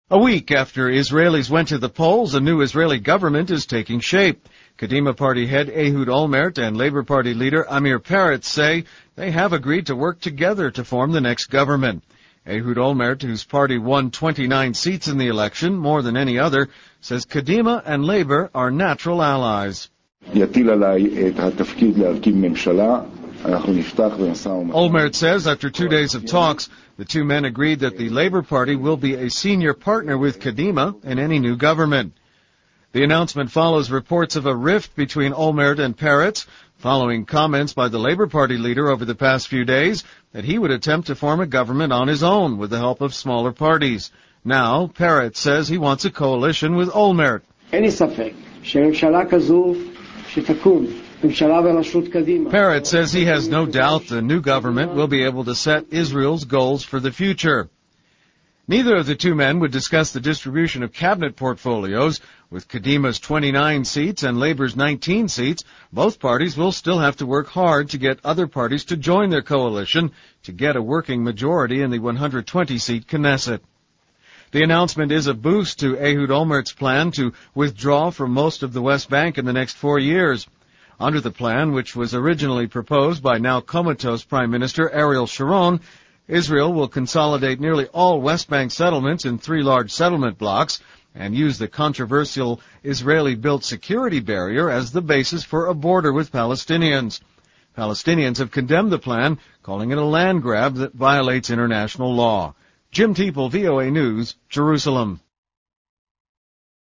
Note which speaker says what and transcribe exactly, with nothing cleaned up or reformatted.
Speaker 1: A week after Israelis went to the polls, a new Israeli government is taking shape. Kadima Party head Ehud Olmert and Labour Party leader Amir Peretz say they have agreed to work together to form the next government. Ehud Olmert, whose party won twenty-nine seats in the election, more than any other, says Kadima and Labour are natural allies. Olmert says after two days of talks, the two men agreed that the Labour Party will be a senior partner with Kadima in any new government. The announcement follows reports of a rift between Olmert and Peretz, following comments by the Labour Party leader over the past few days that he would attempt to form a government on his own with the help of smaller parties. Now, Peretz says he wants a coalition with Olmert. Peretz says he has no doubt the new government will be able to set Israel's goals for the future. Neither of the two men would discuss the distribution of cabinet portfolios. With Kadima's twenty-nine seats and Labour's nineteen seats, both parties will still have to work hard to get other parties to join their coalition to get a working majority in the one hundred twenty seat Knesset. The announcement is a boost to Ehud Olmert's plan to withdraw from most of the West Bank in the next four years. Under the plan, which was originally proposed by now comatose Prime Minister Ariel Sharon, Israel will consolidate nearly all West Bank settlements in three large settlement blocks and use the controversial Israeli-built security barrier as the basis for a border with Palestinians. Palestinians have condemned the plan, calling it a land grab that violates international law. Jim Teeple, V O A News, Jerusalem.